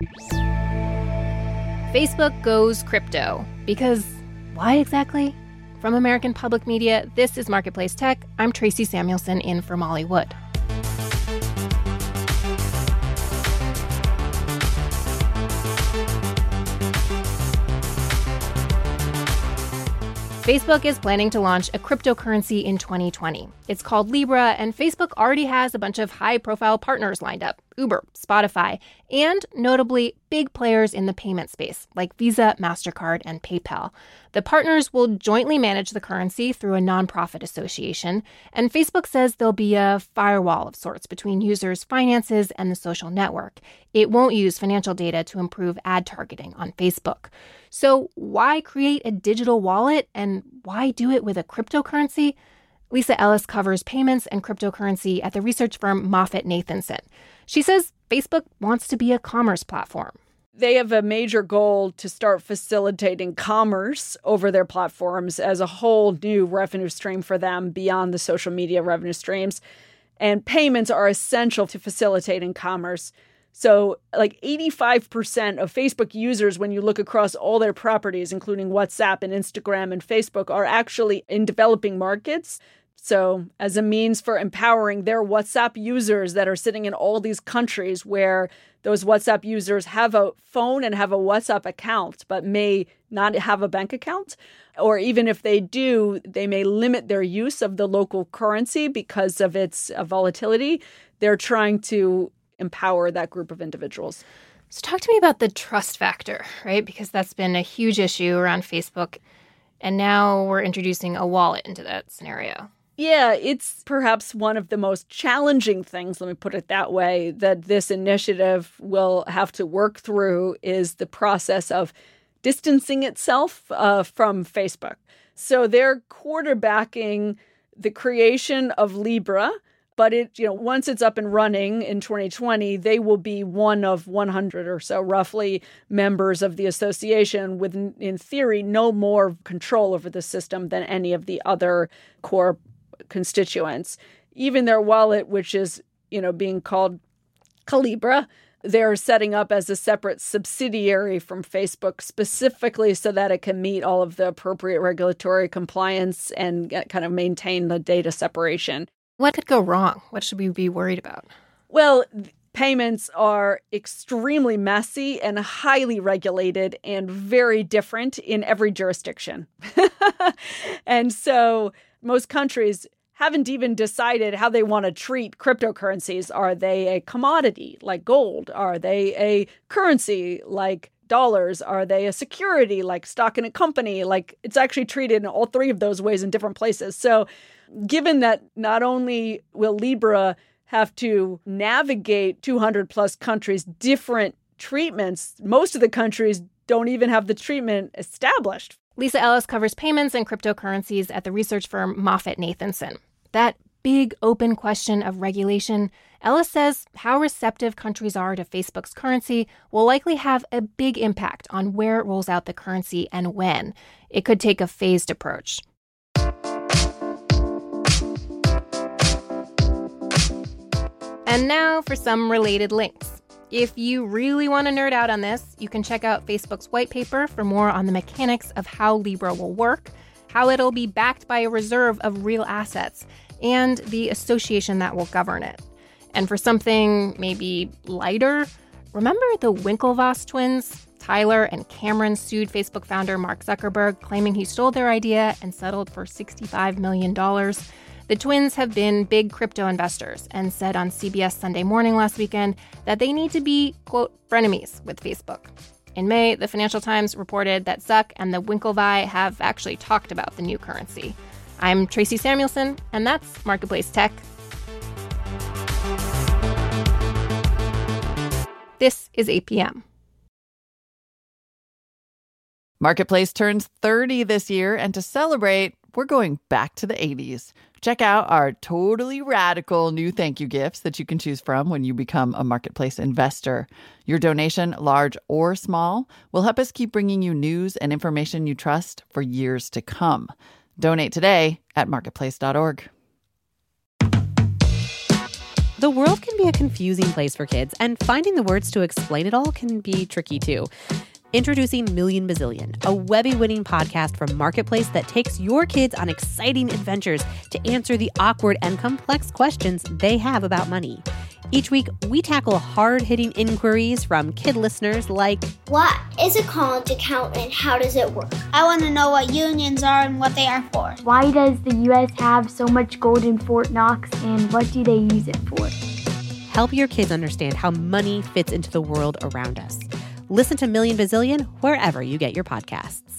Facebook goes crypto. Because why exactly? From American Public Media, this is Marketplace Tech. I'm Tracy Samuelson in for Molly Wood. Facebook is planning to launch a cryptocurrency in 2020. It's called Libra, and Facebook already has a bunch of high-profile partners lined up: Uber, Spotify, and notably big players in the payment space like Visa, MasterCard, and PayPal. The partners will jointly manage the currency through a nonprofit association, and Facebook says there'll be a firewall of sorts between users' finances and the social network. It won't use financial data to improve ad targeting on Facebook. So why create a digital wallet, and why do it with a cryptocurrency? Lisa Ellis covers payments and cryptocurrency at the research firm MoffettNathanson. She says Facebook wants to be a commerce platform. They have a major goal to start facilitating commerce over their platforms as a whole new revenue stream for them beyond the social media revenue streams. And payments are essential to facilitating commerce. So like 85% of Facebook users, when you look across all their properties, including WhatsApp and Instagram and Facebook, are actually in developing markets. So as a means for empowering their WhatsApp users that are sitting in all these countries where those WhatsApp users have a phone and have a WhatsApp account, but may not have a bank account, or even if they do, they may limit their use of the local currency because of its volatility. They're trying to empower that group of individuals. So talk to me about the trust factor, right? Because that's been a huge issue around Facebook. And now we're introducing a wallet into that scenario. Yeah, it's perhaps one of the most challenging things, let me put it that way, that this initiative will have to work through is the process of distancing itself from Facebook. So they're quarterbacking the creation of Libra. But once it's up and running in 2020, they will be one of 100 or so, roughly, members of the association with, in theory, no more control over the system than any of the other core constituents. Even their wallet, which is, being called Calibra, they're setting up as a separate subsidiary from Facebook specifically so that it can meet all of the appropriate regulatory compliance and kind of maintain the data separation. What could go wrong? What should we be worried about? Well, payments are extremely messy and highly regulated and very different in every jurisdiction. And so most countries haven't even decided how they want to treat cryptocurrencies. Are they a commodity like gold? Are they a currency like dollars? Are they a security like stock in a company? Like, it's actually treated in all three of those ways in different places. So given that not only will Libra have to navigate 200 plus countries' different treatments, most of the countries don't even have the treatment established. Lisa Ellis covers payments and cryptocurrencies at the research firm MoffettNathanson. That big open question of regulation, Ellis says how receptive countries are to Facebook's currency will likely have a big impact on where it rolls out the currency and when. It could take a phased approach. And now for some related links. If you really want to nerd out on this, you can check out Facebook's white paper for more on the mechanics of how Libra will work, how it'll be backed by a reserve of real assets, and the association that will govern it. And for something maybe lighter, remember the Winklevoss twins? Tyler and Cameron sued Facebook founder Mark Zuckerberg, claiming he stole their idea and settled for $65 million. The twins have been big crypto investors and said on CBS Sunday Morning last weekend that they need to be, quote, frenemies with Facebook. In May, the Financial Times reported that Zuck and the Winklevi have actually talked about the new currency. I'm Tracy Samuelson, and that's Marketplace Tech. This is APM. Marketplace turns 30 this year, and to celebrate, we're going back to the 80s. Check out our totally radical new thank you gifts that you can choose from when you become a Marketplace investor. Your donation, large or small, will help us keep bringing you news and information you trust for years to come. Donate today at marketplace.org. The world can be a confusing place for kids, and finding the words to explain it all can be tricky too. Introducing Million Bazillion, a Webby-winning podcast from Marketplace that takes your kids on exciting adventures to answer the awkward and complex questions they have about money. Each week, we tackle hard-hitting inquiries from kid listeners like, what is a college account and how does it work? I want to know what unions are and what they are for. Why does the U.S. have so much gold in Fort Knox, and what do they use it for? Help your kids understand how money fits into the world around us. Listen to Million Bazillion wherever you get your podcasts.